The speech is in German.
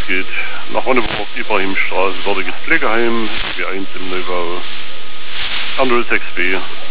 Es geht nach Ronneburg, Ibrahimstraße, dort gibt es Pflegeheim, W1 im Neubau, R06B.